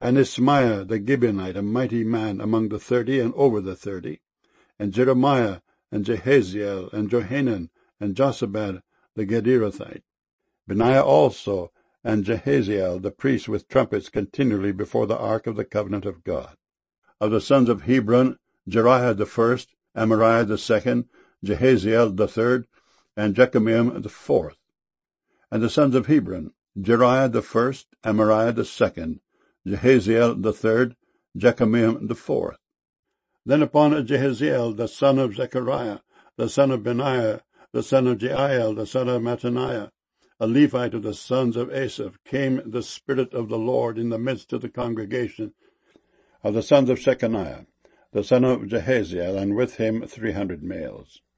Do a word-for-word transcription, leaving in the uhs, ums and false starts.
and Ismaiah the Gibeonite, a mighty man among the thirty and over the thirty, and Jeremiah, and Jehaziel, and Johanan, and Josabad the Gederathite. Benaiah also, and Jehaziel the priest with trumpets continually before the ark of the covenant of God. Of the sons of Hebron, Jeriah the first, Amariah the second, Jehaziel the third, and Jekameam the fourth. And the sons of Hebron, Jeriah the first, Amariah the second, Jehaziel the third, Jekameam the fourth. Then upon Jehaziel the son of Zechariah, the son of Benaiah, the son of Jeiel, the son of Mattaniah, a Levite of the sons of Asaph, came the Spirit of the Lord in the midst of the congregation. Of the sons of Shechaniah, the son of Jehaziel, and with him three hundred males.